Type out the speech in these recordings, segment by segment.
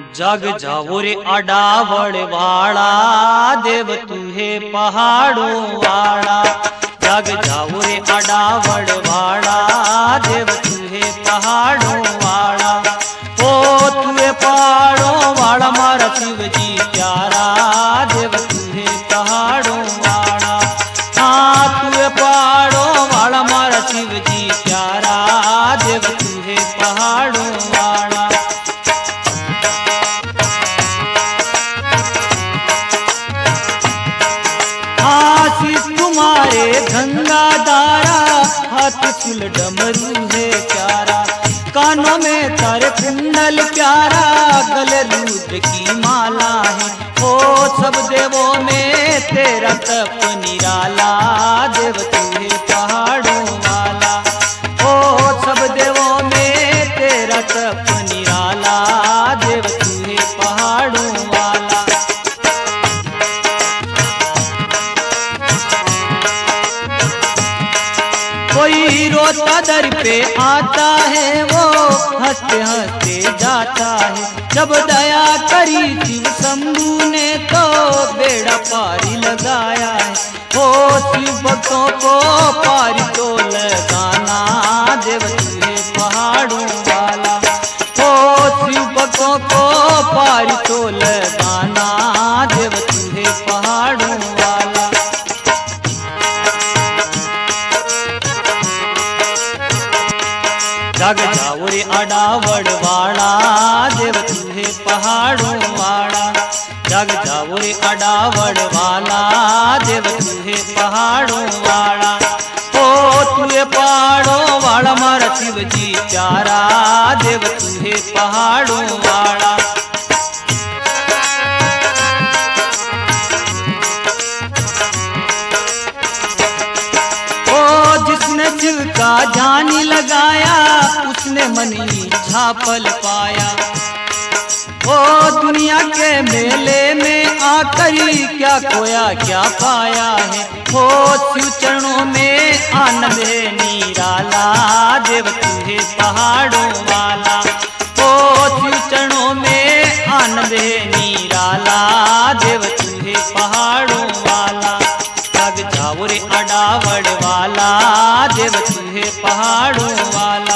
जग जाओ रे अडावड़ वाला देव तुहे पहाड़ों वाला। जग जाओ रे अडावड़ वाला देव तुहे पहाड़ों वाला। ओ तुहे पहाड़ों वाला मारा शिव जी प्यारा देव तुहे पहाड़ों वाला। हाँ तुहे पहाड़ों वाला मारा शिव जी प्यारा देव तुहे पहाड़ों वाला। आशीष तुम्हारे गंगा दारा हाथ फूल डमरू है प्यारा। कानों में तारे कुंडल प्यारा गले रुद्र की माला है। ओ सब देवों में तेरा तप निराला देव तुहे पहाड़ों वाला। ओ सब देवों में तेरा तप निराला देव तुहे पहाड़ों वाला। कोई रोता दर पे आता है वो हंसते हंसते जाता है। जब दया करी शिव शंभू ने तो बेड़ा पारी लगाया है। ओ शिव भक्तों को पारी तो लगाना देव तुहे पहाड़ों वाला। ओ शिव भक्तों को पारी तो लगाना देव तुहे पहाड़ों वाला। जग जाओ रे अडावड़ वाला देव तुहे पहाड़ों वाला। जग जाओ रे अडावड़ वाला देव तुहे पहाड़ों वाला। ओ तुहे पहाड़ों वाला मारा शिव जी प्यारा देव तुहे पहाड़ों वाला। जिसने शिव का जानी लगाया उसने मनी झापल पाया। ओ दुनिया के मेले में आकर क्या खोया क्या पाया है। ओ शिव चरणों में आनंद है निराला देव तुहे पहाड़ों वाला। ओ शिव चरणों में आनंद है निराला देव तुहे पहाड़ों वाला। जग जाओ रे अडावड़ वाला देव तुहे पहाड़ों वाला।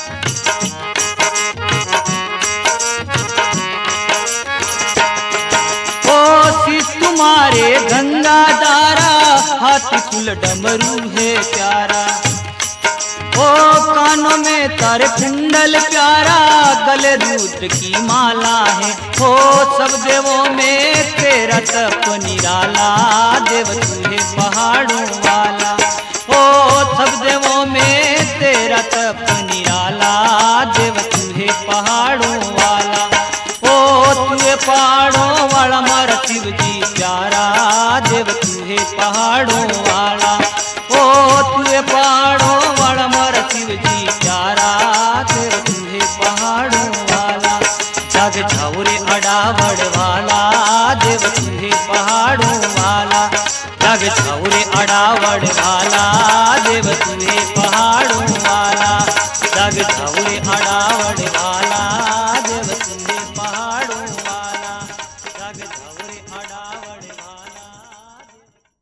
ओ शिव तुम्हारे गंगा दारा हाथी फूल डमरू है प्यारा। ओ कानों में तारे कुंडल प्यारा गले रुद्र की माला है। ओ सब देवों में तेरा तप निराला देव तुहे पहाड़ों वाला। ओ सब देवों में तेरा तप निराला देव तुहे पहाड़ों वाला। ओ तुहे पहाड़ों वाला मारा शिव जी प्यारा देव तुहे पहाड़ों वाला। ओ तुहे पहाड़ों वाला मारा शिव जी प्यारा देव तुहे पहाड़ों वाला। जग जाओ रे अडावड़ वाला देव तुहे पहाड़ों वाला। जग जाओ रे अडावड़ वाला देव तुहे पहाड़ों वाला। जग जाओ रे अडावड़ वाला।